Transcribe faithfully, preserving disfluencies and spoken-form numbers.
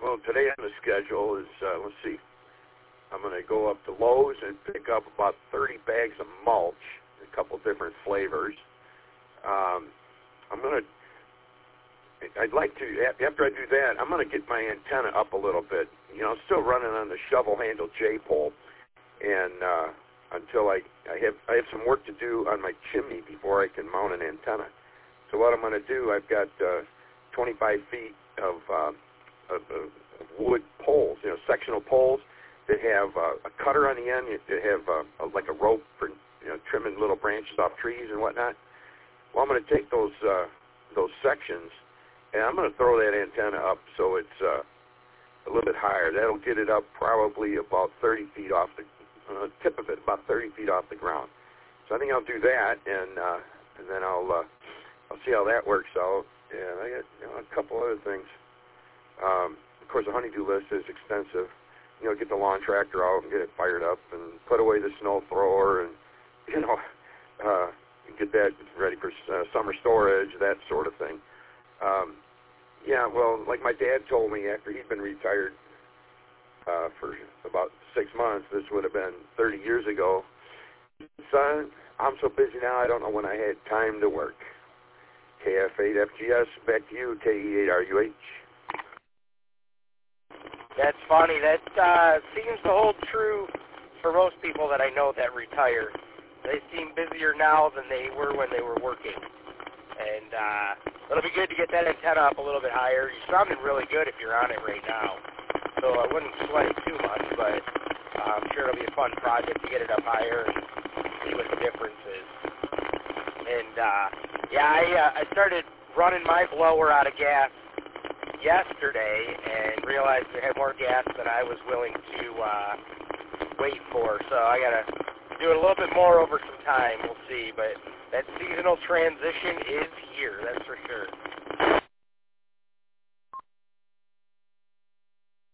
well, today on the schedule is, uh, let's see, I'm going to go up to Lowe's and pick up about thirty bags of mulch, a couple different flavors. Um, I'm going to, I'd like to, after I do that, I'm going to get my antenna up a little bit. You know, I'm still running on the shovel-handled J-pole, and uh, until I, I have I have some work to do on my chimney before I can mount an antenna. So what I'm going to do, I've got uh, twenty-five feet of, uh, of, of wood poles, you know, sectional poles that have uh, a cutter on the end, that have uh, a, like a rope for, you know, trimming little branches off trees and whatnot. Well, I'm going to take those uh, those sections, and I'm going to throw that antenna up so it's uh, a little bit higher. That'll get it up probably about thirty feet off the uh, tip of it, about thirty feet off the ground. So I think I'll do that, and uh, and then I'll uh, I'll see how that works out. And I got, you know, a couple other things. Um, of course, the honeydew list is extensive. You know, get the lawn tractor out and get it fired up, and put away the snow thrower, and you know, uh, get that ready for uh, summer storage, that sort of thing. Um, yeah, well, like my dad told me after he'd been retired uh, for about six months, this would have been thirty years ago. Son, I'm so busy now, I don't know when I had time to work. K F eight F G S, back to you, K E eight R U H. That's funny. That uh, seems to hold true for most people that I know that retire. They seem busier now than they were when they were working. And uh, it'll be good to get that antenna up a little bit higher. You're sounding really good if you're on it right now. So I wouldn't sweat it too much, but uh, I'm sure it'll be a fun project to get it up higher and see what the difference is. And, uh, yeah, I, uh, I started running my blower out of gas yesterday and realized it had more gas than I was willing to uh, wait for. So I got to do it a little bit more over some time. We'll see. But that seasonal transition is here, that's for sure.